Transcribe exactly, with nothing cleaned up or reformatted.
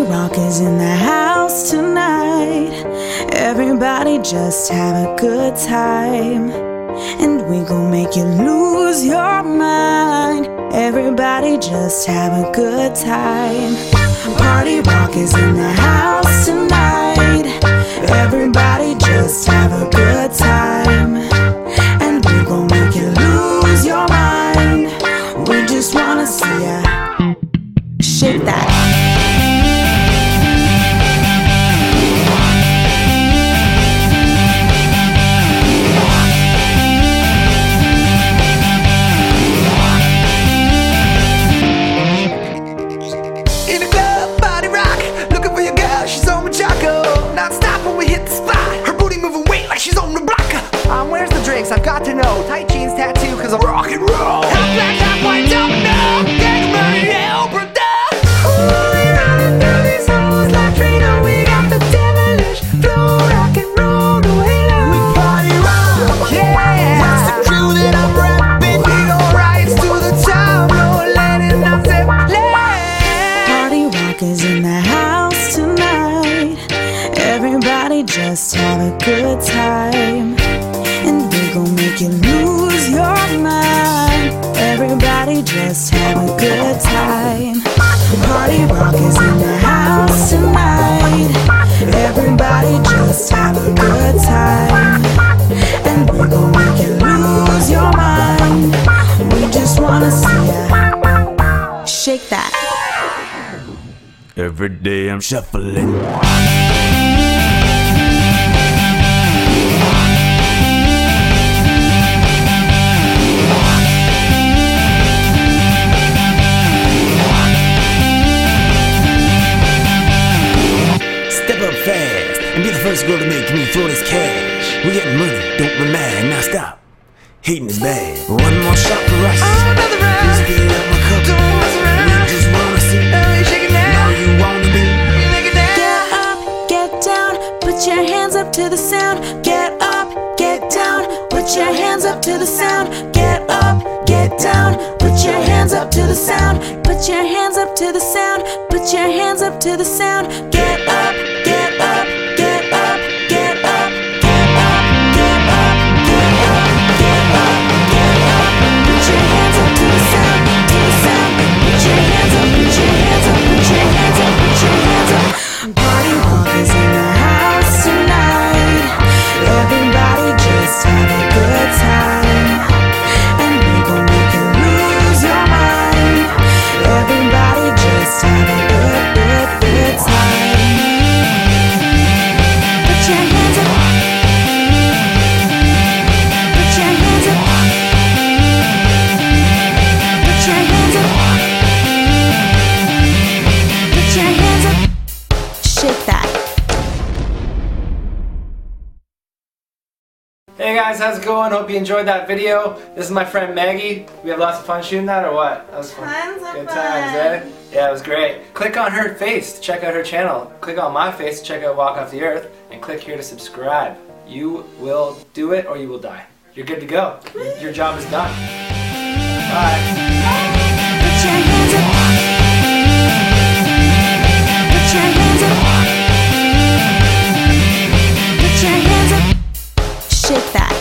Rock is in the house tonight. Everybody just have a good time, and we gon' make you lose your mind. Everybody just have a good time. Party Rock is in the house tonight. Everybody just have a good time, and we gon' make you lose your mind. We just wanna see ya shake that. In the club, Party Rock, looking for your girl, she's on Machaco. Non-stop when we hit the spot, her booty moving weight like she's on the block. Um, where's the drinks? I've got to know. Tight jeans, tattoo, cause I'm rock and roll. Hot black, hot white, domino, gang money, El Brother. Ooh, we running through these halls like Trino. We got the devilish flow, rock and roll the way down. We party rock, yeah. That's the crew that I'm rapping. We gon' rise to the top, no letting nothing lay. Party Rock is in the house tonight. Everybody just have a good time, and we gon' make you lose your mind. Everybody just have a good time. Party Rock is in the house tonight. Everybody just have a good time, and we gon' make you lose your mind. We just wanna see ya shake that. Every day I'm shuffling. Step up fast and be the first girl to make me throw this cash. We getting money, don't be mad, now stop. Hating is bad. One more shot for us. Oh, another round. Please fill up my cup. Don't mess around. We just wanna see. Oh, you shake it now. Now you wanna be. You make it down. Get up, get down, put your hands up to the sound. Get up, get down, put your hands up to the sound. Get up, get down, put your hands up to the sound. Put your hands up to the sound. Put your hands up to the sound. Get up, get up, get up, get up, get up, get up, get up, get up, get up. Put your hands up to the sound, to the sound. Put your hands up, put your hands up, put your hands up, put your hands up. Party Rock is in the house tonight. Everybody just have a good time, and we gon' make you lose your mind. Everybody just have a good, good, good time. Put your hands up. Put your hands up. Put your hands up. Put your hands up. Shake that. Hey guys, how's it going? Hope you enjoyed that video. This is my friend Maggie. We have lots of fun shooting that, or what? That was fun. Tons of Good fun. times, eh? Yeah, it was great. Click on her face to check out her channel. Click on my face to check out Walk Off the Earth, and click here to subscribe. You will do it or you will die. You're good to go. Your job is done. Bye. Put your hands up. Put your hands up. Put your hands up. Shake that.